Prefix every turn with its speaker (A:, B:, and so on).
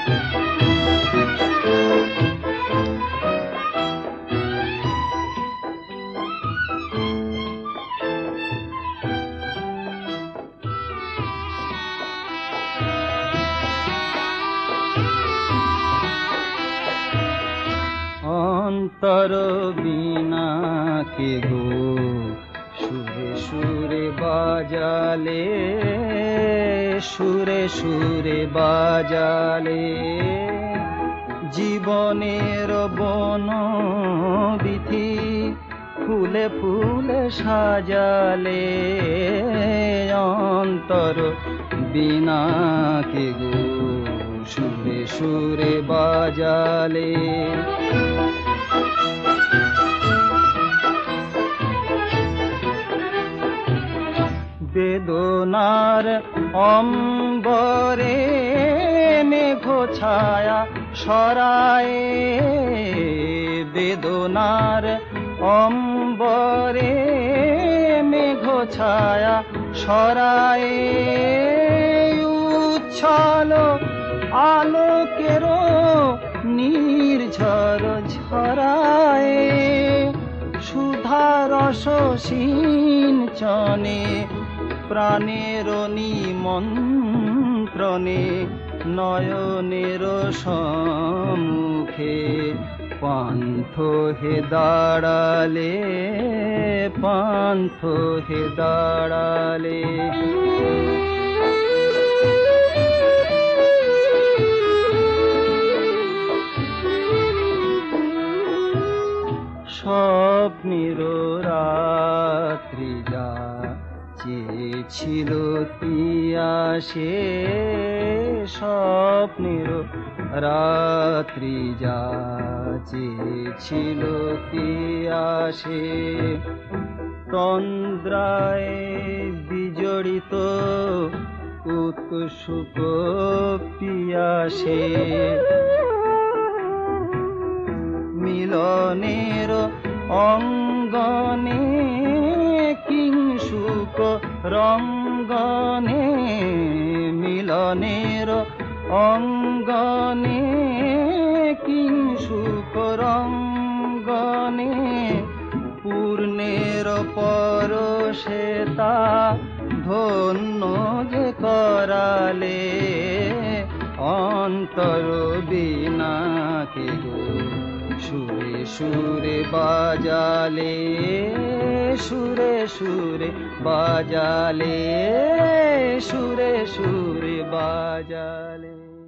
A: অন্তর বীণা কে গো সুরে সুরে বাজালে, সুরে সুরে বাজালে, জীবনের বন বিথি ফুলে ফুলে সাজালে। অন্তর বীণা কে গো সুরে সুরে বাজালে। বেদনার অম্বরে মেঘ ছায়া সরায়ে, বেদনার অম্বরে মেঘ ছায়া সরায়ে, উচ্ছল আলোকের নির্ঝর ঝরায়ে, সুধারস সিঞ্চনে প্রাণের নিমন্ত্রণে, নয়নের সম্মুখে পান্থ হে দাঁড়ালে, পান্থ হে দাঁড়ালে। স্বপ্নের রাত্রি যা চেয়েছিল তিয়াসে, স্বপ্নের রাত্রি যা চেয়েছিল তিয়াসে, তন্দ্রায় বিজড়িত উৎসুক পিয়াসে, মিলনের অঙ্গনে কিংসুক রঙ্গনে, মিলনের অঙ্গনে কিংসুক রঙ্গনে, পূর্ণের পরশে তা ধন্য যে করালে। অন্তর বীণা কে গো সুরে সুরে বাজালে, সুরে সুরে বাজালে, সুরে সুরে বাজালে।